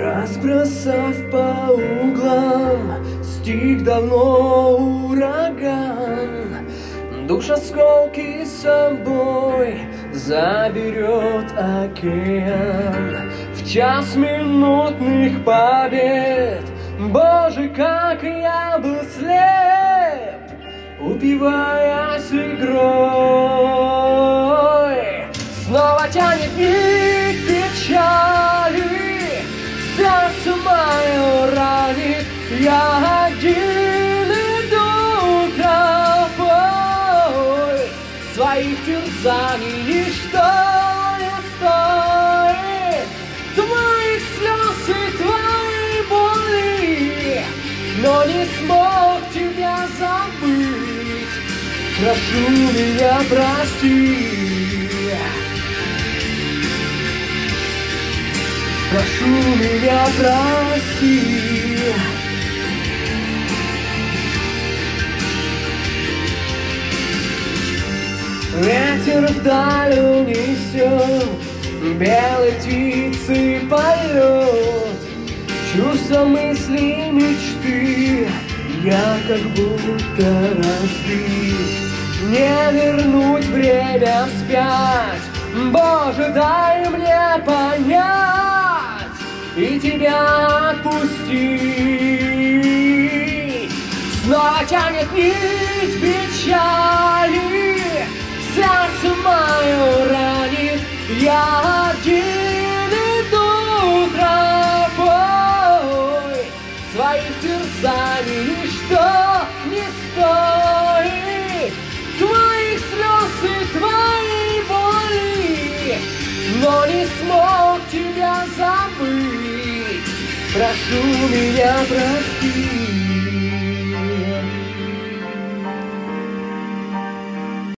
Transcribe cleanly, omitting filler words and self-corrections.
Разбросав по углам стих давно ураган, душ осколки с собой заберет океан. В час минутных побед, Боже, как я был слеп, упиваясь игрой. Снова тянет нить печали, сердце мое ранит, я один иду тропой. Своих терзаний ничто не стоит, твоих слез и твоей боли, но не смог тебя забыть. Прошу меня, прости. Прошу меня, прости. Ветер вдаль унесет белой птицы полет, чувства, мысли, мечты я как будто разбит. Не вернуть время вспять, Боже, дай мне понять и тебя отпустить. Снова тянет нить печали, сердце мое ранит, я один иду тропой. Своих терзаний ничто не стоит, твоих слез и твоей боли, но не смог тебя забыть. Прошу меня, прости.